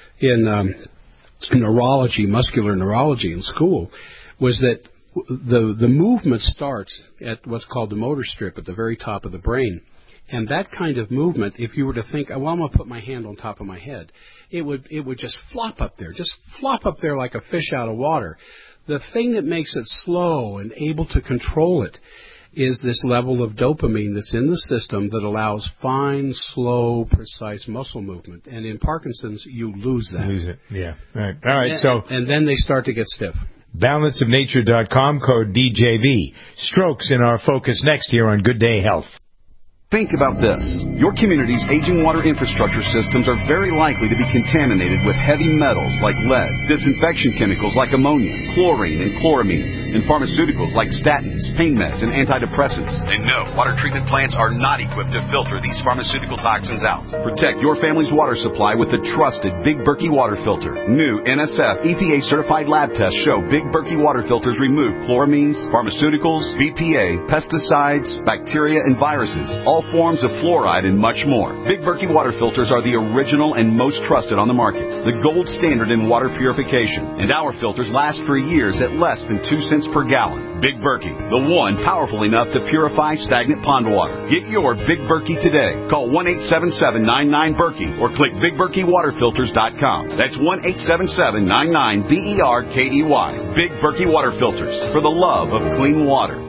S3: in um, neurology, muscular neurology in school, was that the the movement starts at what's called the motor strip at the very top of the brain. And that kind of movement, if you were to think, well, I'm going to put my hand on top of my head, it would it would just flop up there, just flop up there like a fish out of water. The thing that makes it slow and able to control it is this level of dopamine that's in the system that allows fine, slow, precise muscle movement. And in Parkinson's, you lose that.
S2: Lose it, yeah. All right, All right
S3: and,
S2: so...
S3: And then they start to get stiff.
S2: balance of nature dot com, code D J V. Strokes in our focus next year on Good Day Health.
S10: Think about this. Your community's aging water infrastructure systems are very likely to be contaminated with heavy metals like lead, disinfection chemicals like ammonia, chlorine and chloramines, and pharmaceuticals like statins, pain meds, and antidepressants.
S6: And no, water treatment plants are not equipped to filter these pharmaceutical toxins out.
S10: Protect your family's water supply with the trusted Big Berkey water filter. New N S F E P A-certified lab tests show Big Berkey water filters remove chloramines, pharmaceuticals, B P A, pesticides, bacteria, and viruses, all forms of fluoride, and much more. Big Berkey water filters are the original and most trusted on the market, the gold standard in water purification, and our filters last for years at less than two cents per gallon. Big Berkey, the one powerful enough to purify stagnant pond water. Get your Big Berkey today. Call one eight seven seven, nine nine, Berkey or click big berkey water filters dot com. That's one eight seven seven, nine nine, B E R K E Y. Big Berkey water filters, for the love of clean water.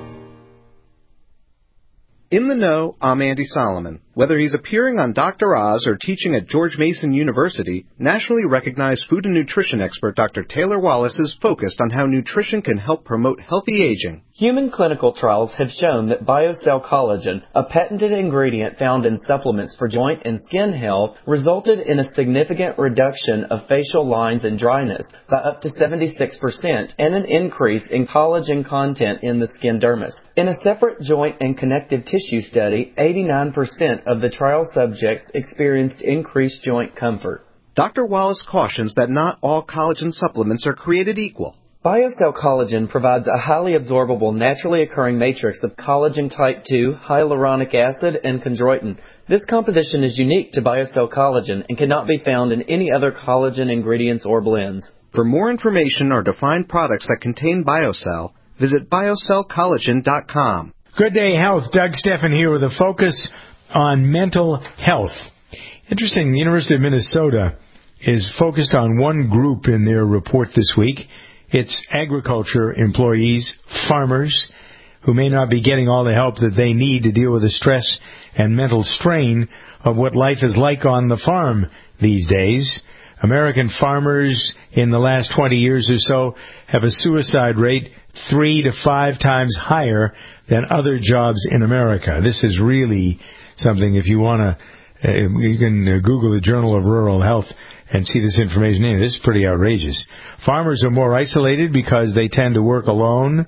S15: In the Know, I'm Andy Solomon. Whether he's appearing on Doctor Oz or teaching at George Mason University, nationally recognized food and nutrition expert Doctor Taylor Wallace is focused on how nutrition can help promote healthy aging.
S16: Human clinical trials have shown that BioCell Collagen, a patented ingredient found in supplements for joint and skin health, resulted in a significant reduction of facial lines and dryness by up to seventy-six percent and an increase in collagen content in the skin dermis. In a separate joint and connective tissue study, eighty-nine percent of the trial subjects experienced increased joint comfort.
S15: Doctor Wallace cautions that not all collagen supplements are created equal.
S16: BioCell Collagen provides a highly absorbable, naturally occurring matrix of collagen type two, hyaluronic acid, and chondroitin. This composition is unique to BioCell Collagen and cannot be found in any other collagen ingredients or blends.
S15: For more information or to find products that contain BioCell, visit biocell collagen dot com.
S2: Good Day Health. Doug Steffen here with a focus on mental health. Interesting, the University of Minnesota is focused on one group in their report this week. It's agriculture employees, farmers, who may not be getting all the help that they need to deal with the stress and mental strain of what life is like on the farm these days. American farmers in the last twenty years or so have a suicide rate three to five times higher than other jobs in America. This is really something, if you want to, uh, you can uh, Google the Journal of Rural Health and see this information in. This is pretty outrageous. Farmers are more isolated because they tend to work alone,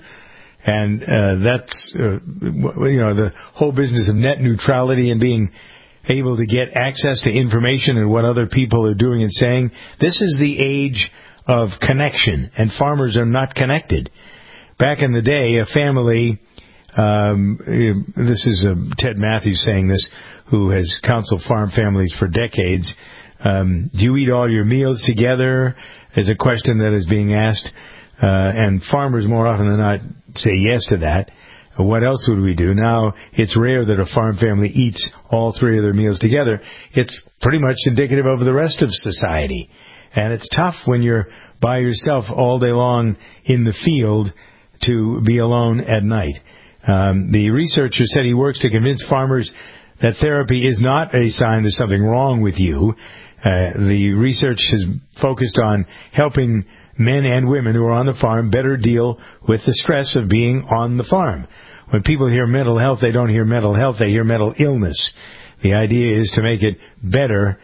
S2: and uh, that's, uh, you know, the whole business of net neutrality and being able to get access to information and what other people are doing and saying. This is the age of connection, and farmers are not connected. Back in the day, a family, um, this is uh, Ted Matthews saying this, who has counseled farm families for decades. Um, do you eat all your meals together? Is a question that is being asked. Uh, and farmers more often than not say yes to that. What else would we do? Now, it's rare that a farm family eats all three of their meals together. It's pretty much indicative of the rest of society. And it's tough when you're by yourself all day long in the field to be alone at night. Um, the researcher said he works to convince farmers that therapy is not a sign there's something wrong with you. Uh, the research has focused on helping men and women who are on the farm better deal with the stress of being on the farm. When people hear mental health, they don't hear mental health, they hear mental illness. The idea is to make it better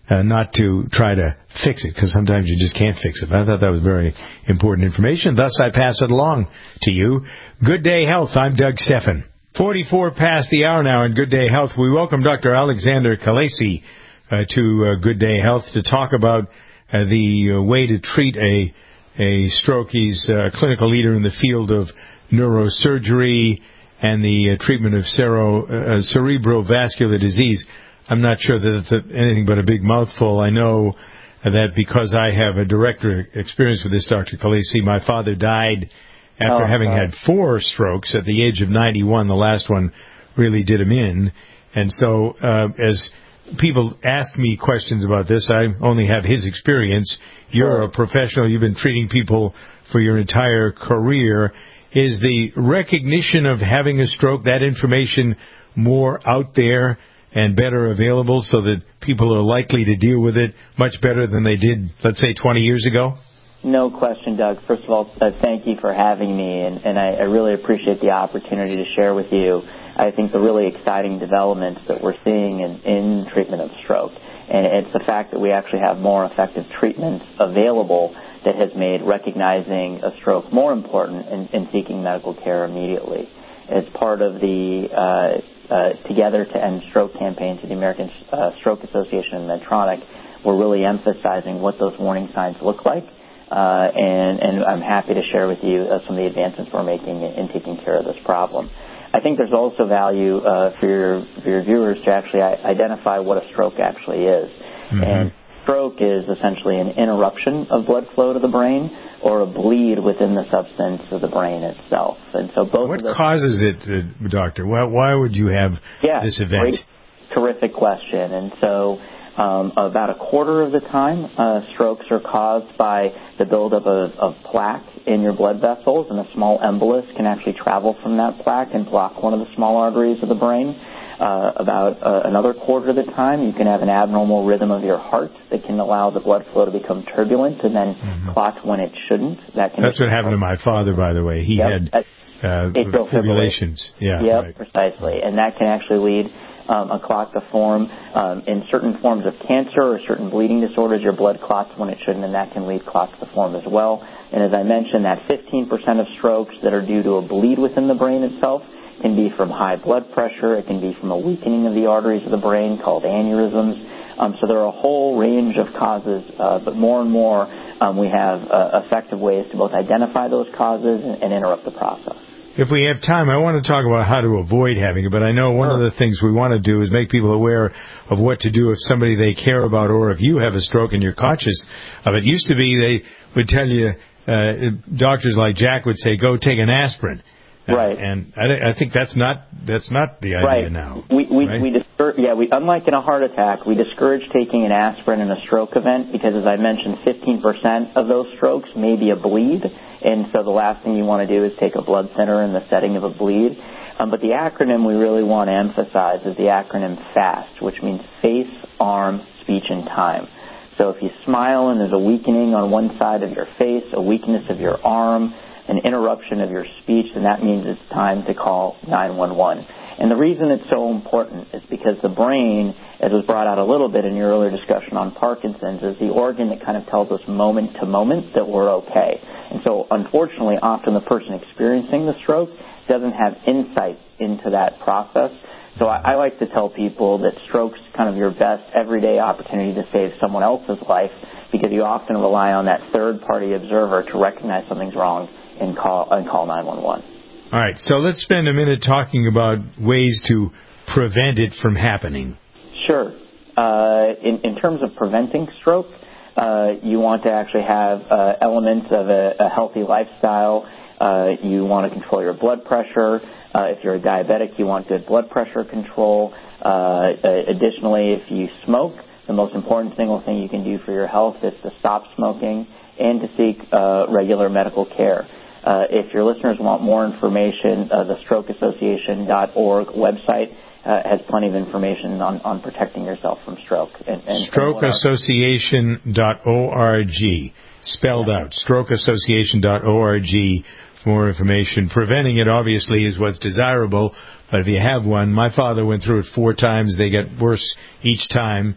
S2: uh, not to try to fix it, because sometimes you just can't fix it. I thought that was very important information. Thus, I pass it along to you. Good Day Health. I'm Doug Steffen. forty-four past the hour now in Good Day Health. We welcome Doctor Alexander Kalesi uh, to uh, Good Day Health to talk about uh, the uh, way to treat a a stroke. He's a clinical leader in the field of neurosurgery and the uh, treatment of cero, uh, cerebrovascular disease. I'm not sure that it's a, anything but a big mouthful. I know that because I have a direct experience with this, Doctor Kalesi. My father died after
S17: oh,
S2: having
S17: uh,
S2: had four strokes at the age of ninety-one. The last one really did him in. And so uh, as people ask me questions about this, I only have his experience. You're a professional. You've been treating people for your entire career. Is the recognition of having a stroke, that information, more out there and better available so that people are likely to deal with it much better than they did, let's say, twenty years ago?
S17: No question, Doug. First of all, uh, thank you for having me, and, and I, I really appreciate the opportunity to share with you, I think, the really exciting developments that we're seeing in, in treatment of stroke. And it's the fact that we actually have more effective treatments available that has made recognizing a stroke more important and, and seeking medical care immediately. As part of the uh, uh, Together to End Stroke campaign to the American uh, Stroke Association and Medtronic, we're really emphasizing what those warning signs look like. Uh, and, and I'm happy to share with you uh, some of the advancements we're making in, in taking care of this problem. I think there's also value uh, for your for your viewers to actually identify what a stroke actually is. Mm-hmm. And stroke is essentially an interruption of blood flow to the brain or a bleed within the substance of the brain itself. And so both.
S2: What
S17: of those
S2: causes it, uh, Doctor? Why, why would you have
S17: yeah,
S2: this event?
S17: Great, terrific question. And so. Um, about a quarter of the time, uh, strokes are caused by the buildup of, of plaque in your blood vessels, and a small embolus can actually travel from that plaque and block one of the small arteries of the brain. Uh, about uh, another quarter of the time, you can have an abnormal rhythm of your heart that can allow the blood flow to become turbulent and then mm-hmm. clot when it shouldn't. That can
S2: That's what happened to my father, by the way. He
S17: yep.
S2: had uh, fibrillations. Yeah,
S17: yep,
S2: right.
S17: precisely. And that can actually lead Um, a clot to form. Um, in certain forms of cancer or certain bleeding disorders, your blood clots when it shouldn't, and that can lead clots to form as well. And as I mentioned, that fifteen percent of strokes that are due to a bleed within the brain itself can be from high blood pressure. It can be from a weakening of the arteries of the brain called aneurysms. Um, so there are a whole range of causes, uh, but more and more um, we have uh, effective ways to both identify those causes and, and interrupt the process.
S2: If we have time, I want to talk about how to avoid having it, but I know one of the things we want to do is make people aware of what to do if somebody they care about or if you have a stroke and you're conscious of it. It used to be they would tell you, uh, doctors like Jack would say, go take an aspirin.
S17: Right.
S2: Uh, and I, I think that's not that's not the idea
S17: right.
S2: now.
S17: We we
S2: right?
S17: we discourage, yeah, we unlike in a heart attack, we discourage taking an aspirin in a stroke event because, as I mentioned, fifteen percent of those strokes may be a bleed. And so the last thing you want to do is take a blood thinner in the setting of a bleed. Um, but the acronym we really want to emphasize is the acronym FAST, which means face, arm, speech, and time. So if you smile and there's a weakening on one side of your face, a weakness of your arm, an interruption of your speech, then that means it's time to call nine one one. And the reason it's so important is because the brain, as was brought out a little bit in your earlier discussion on Parkinson's, is the organ that kind of tells us moment to moment that we're okay. And so, unfortunately, often the person experiencing the stroke doesn't have insight into that process. So I, I like to tell people that stroke's kind of your best everyday opportunity to save someone else's life because you often rely on that third-party observer to recognize something's wrong and call and call nine one one.
S2: All right, so let's spend a minute talking about ways to prevent it from happening.
S17: Sure. Uh, in, in terms of preventing stroke, uh, you want to actually have uh, elements of a, a healthy lifestyle. Uh, you want to control your blood pressure. Uh, if you're a diabetic, you want good blood pressure control. Uh, additionally, if you smoke, the most important single thing you can do for your health is to stop smoking and to seek uh, regular medical care. Uh, if your listeners want more information, uh, the stroke association dot org website uh, has plenty of information on, on protecting yourself from stroke. And, and
S2: stroke association dot org, spelled yeah. out, stroke association dot org for more information. Preventing it, obviously, is what's desirable, but if you have one, my father went through it four times. They get worse each time.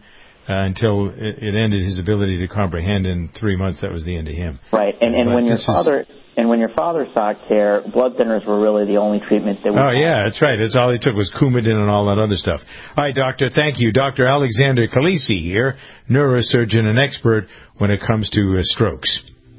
S2: uh, until it, it ended his ability to comprehend. In three months, that was the end of him.
S17: Right, and and
S2: but
S17: when your father is... and when your father sought care, blood thinners were really the only treatment that we.
S2: Oh
S17: had.
S2: yeah, that's right. That's all he took was Coumadin and all that other stuff. All right, doctor, thank you, Doctor Alexander Khaleesi here, neurosurgeon and expert when it comes to uh, strokes.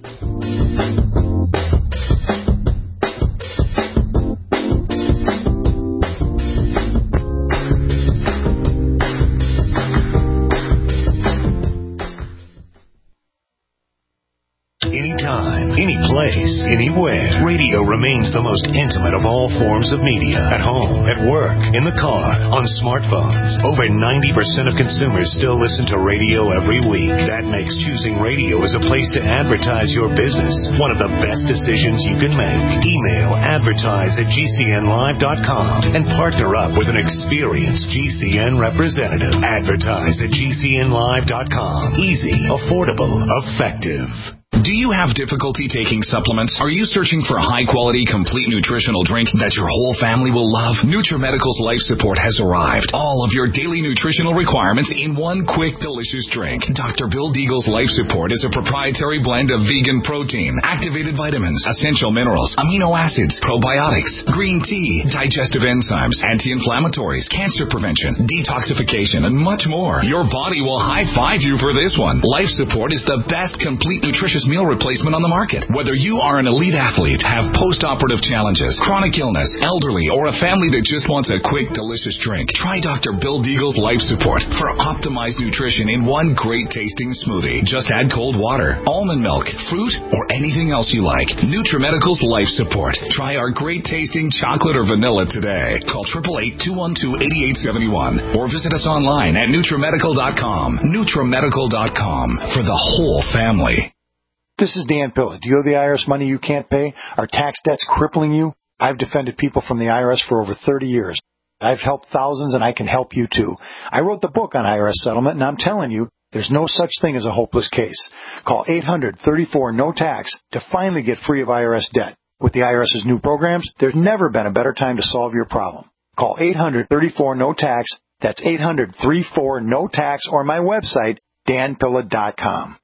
S1: Anytime, any place, anywhere. Radio remains the most intimate of all forms of media. At home, at work, in the car, on smartphones. Over ninety percent of consumers still listen to radio every week. That makes choosing radio as a place to advertise your business one of the best decisions you can make. Email advertise at G C N live dot com and partner up with an experienced G C N representative. Advertise at G C N live dot com. Easy, affordable, effective.
S13: Do you have difficulty taking supplements? Are you searching for a high-quality, complete nutritional drink that your whole family will love? NutriMedical's Life Support has arrived. All of your daily nutritional requirements in one quick, delicious drink. Doctor Bill Deagle's Life Support is a proprietary blend of vegan protein, activated vitamins, essential minerals, amino acids, probiotics, green tea, digestive enzymes, anti-inflammatories, cancer prevention, detoxification, and much more. Your body will high-five you for this one. Life Support is the best complete nutritious meal replacement on the market. Whether you are an elite athlete, have post-operative challenges, chronic illness, elderly, or a family that just wants a quick, delicious drink, try Doctor Bill Deagle's Life Support for optimized nutrition in one great tasting smoothie. Just add cold water, almond milk, fruit, or anything else you like. NutriMedical's Life Support. Try our great tasting chocolate or vanilla today. Call eight eight eight, two one two, eight eight seven one or visit us online at NutriMedical dot com. NutriMedical dot com for the whole family.
S8: This is Dan Pilla. Do you owe the I R S money you can't pay? Are tax debts crippling you? I've defended people from the I R S for over thirty years. I've helped thousands, and I can help you too. I wrote the book on I R S settlement, and I'm telling you, there's no such thing as a hopeless case. Call eight hundred, thirty-four, no tax to finally get free of I R S debt. With the IRS's new programs, there's never been a better time to solve your problem. Call eight hundred, thirty-four, no tax. That's eight hundred, thirty-four, no tax, or my website, dan pilla dot com.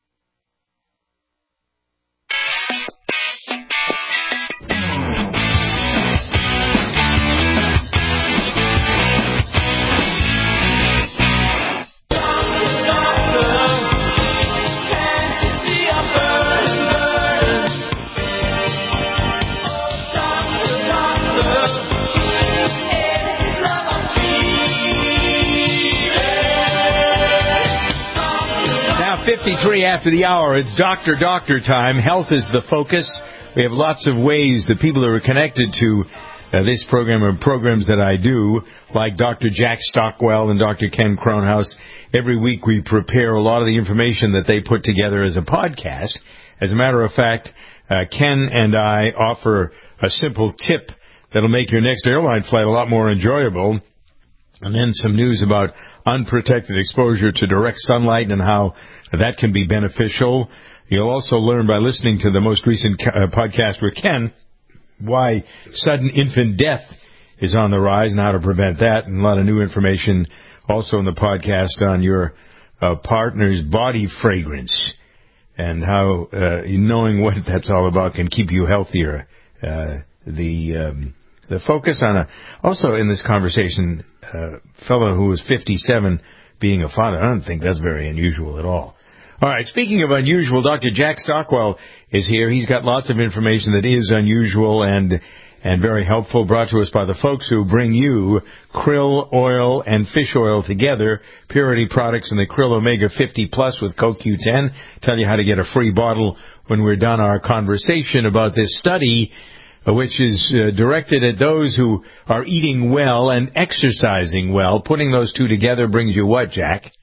S2: fifty-three after the hour. It's Doctor Doctor time. Health is the focus. We have lots of ways that people are connected to uh, this program or programs that I do, like Doctor Jack Stockwell and Doctor Ken Cronhaus. Every week we prepare a lot of the information that they put together as a podcast. As a matter of fact, uh, Ken and I offer a simple tip that'll make your next airline flight a lot more enjoyable. And then some news about unprotected exposure to direct sunlight and how that can be beneficial. You'll also learn by listening to the most recent uh, podcast with Ken why sudden infant death is on the rise and how to prevent that, and a lot of new information also in the podcast on your uh, partner's body fragrance and how uh, knowing what that's all about can keep you healthier. Uh, the um, the focus on a also in this conversation, a uh, fellow who was fifty-seven being a father. I don't think that's very unusual at all. All right, speaking of unusual, Doctor Jack Stockwell is here. He's got lots of information that is unusual and and very helpful, brought to us by the folks who bring you krill oil and fish oil together, Purity Products and the Krill Omega fifty Plus with Co Q ten. Tell you how to get a free bottle when we're done our conversation about this study, which is uh, directed at those who are eating well and exercising well. Putting those two together brings you what, Jack?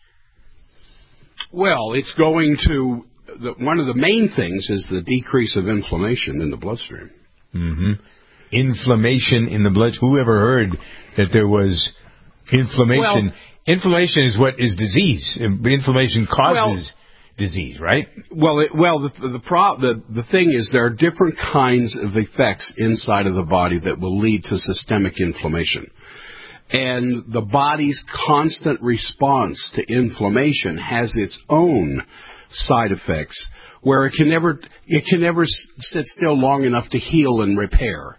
S3: Well, it's going to, the, one of the main things is the decrease of inflammation in the bloodstream.
S2: Mm-hmm. Inflammation in the blood. Who ever heard that there was inflammation? Well, inflammation is what is disease. Inflammation causes well, disease, right?
S3: Well, it, well, the the, pro, the the thing is there are different kinds of effects inside of the body that will lead to systemic inflammation. And the body's constant response to inflammation has its own side effects where it can never it can never sit still long enough to heal and repair.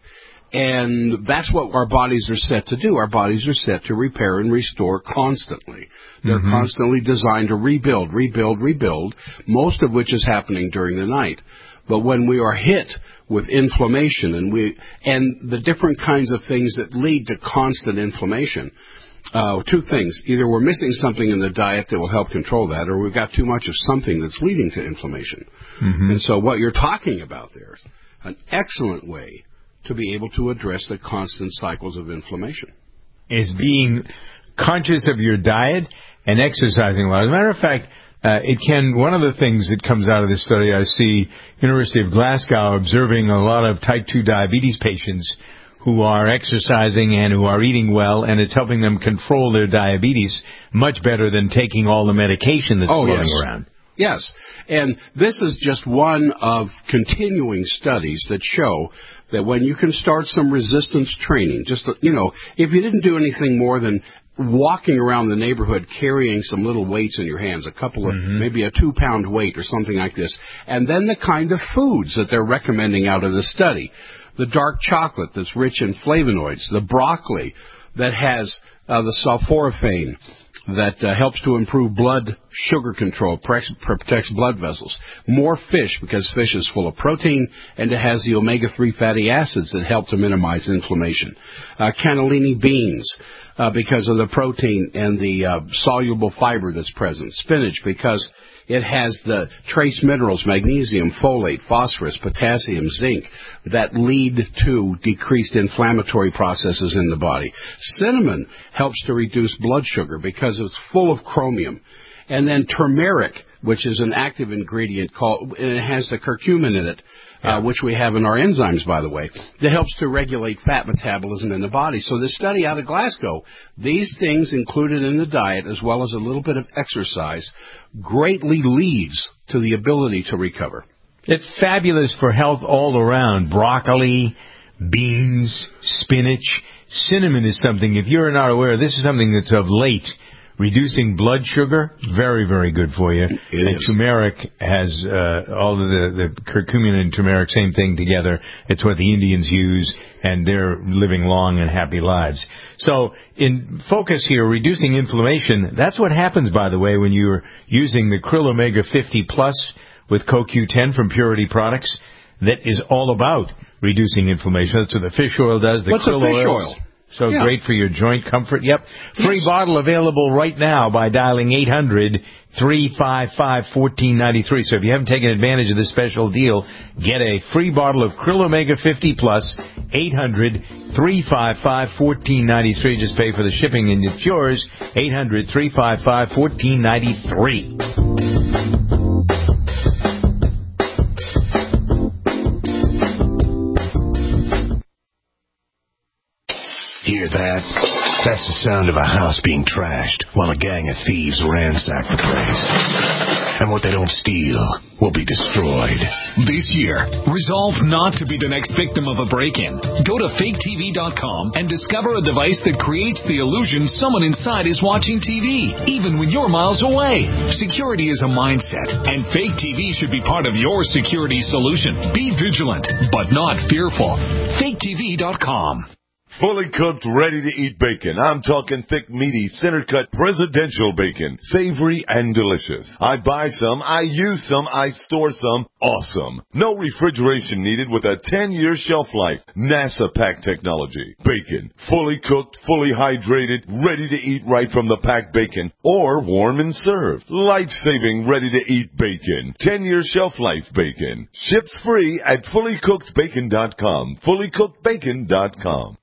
S3: And that's what our bodies are set to do. Our bodies are set to repair and restore constantly. They're mm-hmm. constantly designed to rebuild, rebuild, rebuild, most of which is happening during the night. But when we are hit with inflammation and we and the different kinds of things that lead to constant inflammation, uh, two things. Either we're missing something in the diet that will help control that, or we've got too much of something that's leading to inflammation. Mm-hmm. And so what you're talking about there is an excellent way to be able to address the constant cycles of inflammation.
S2: Is being conscious of your diet and exercising a lot. As a matter of fact, uh, it can, one of the things that comes out of this study, I see University of Glasgow observing a lot of type two diabetes patients who are exercising and who are eating well, and it's helping them control their diabetes much better than taking all the medication that's
S3: oh,
S2: floating
S3: yes.
S2: around.
S3: Yes, and this is just one of continuing studies that show that when you can start some resistance training, just, you know, if you didn't do anything more than walking around the neighborhood carrying some little weights in your hands, a couple of, mm-hmm. maybe a two-pound weight or something like this, and then the kind of foods that they're recommending out of the study, the dark chocolate that's rich in flavonoids, the broccoli that has uh, the sulforaphane, that uh, helps to improve blood sugar control, pre- protects blood vessels. More fish, because fish is full of protein, and it has the omega three fatty acids that help to minimize inflammation. Uh, cannellini beans, uh, because of the protein and the uh, soluble fiber that's present. Spinach, because it has the trace minerals, magnesium, folate, phosphorus, potassium, zinc, that lead to decreased inflammatory processes in the body. Cinnamon helps to reduce blood sugar because it's full of chromium. And then turmeric, which is an active ingredient, called, and it has the curcumin in it, yeah. uh, which we have in our enzymes, by the way, that helps to regulate fat metabolism in the body. So this study out of Glasgow, these things included in the diet, as well as a little bit of exercise, greatly leads to the ability to recover.
S2: It's fabulous for health all around. Broccoli, beans, spinach, cinnamon is something, if you're not aware, this is something that's of late reducing blood sugar, very, very good for you. It and is. Turmeric has uh, all of the, the curcumin and turmeric, same thing together. It's what the Indians use, and they're living long and happy lives. So in focus here, reducing inflammation, that's what happens, by the way, when you're using the Krill Omega fifty Plus with Co Q ten from Purity Products. That is all about reducing inflammation. That's what the fish oil does. The
S3: What's
S2: krill
S3: a fish
S2: oils.
S3: oil?
S2: So
S3: yeah.
S2: great for your joint comfort. Yep. Free
S3: yes.
S2: bottle available right now by dialing eight hundred, three five five, one four nine three. So if you haven't taken advantage of this special deal, get a free bottle of Krill Omega fifty Plus, eight hundred, three five five, one four nine three. Just pay for the shipping and it's yours, eight hundred, three five five, one four nine three.
S1: Hear that? That's the sound of a house being trashed while a gang of thieves ransack the place. And what they don't steal will be destroyed.
S18: This year, resolve not to be the next victim of a break-in. Go to fake T V dot com and discover a device that creates the illusion someone inside is watching T V, even when you're miles away. Security is a mindset, and Fake T V should be part of your security solution. Be vigilant, but not fearful. fake T V dot com.
S19: Fully cooked, ready-to-eat bacon. I'm talking thick, meaty, center-cut, presidential bacon. Savory and delicious. I buy some, I use some, I store some. Awesome. No refrigeration needed with a ten-year shelf life. NASA pack technology. Bacon. Fully cooked, fully hydrated, ready to eat right from the packed bacon. Or warm and served. Life-saving, ready-to-eat bacon. ten-year shelf life bacon. Ships free at fully cooked bacon dot com. fully cooked bacon dot com.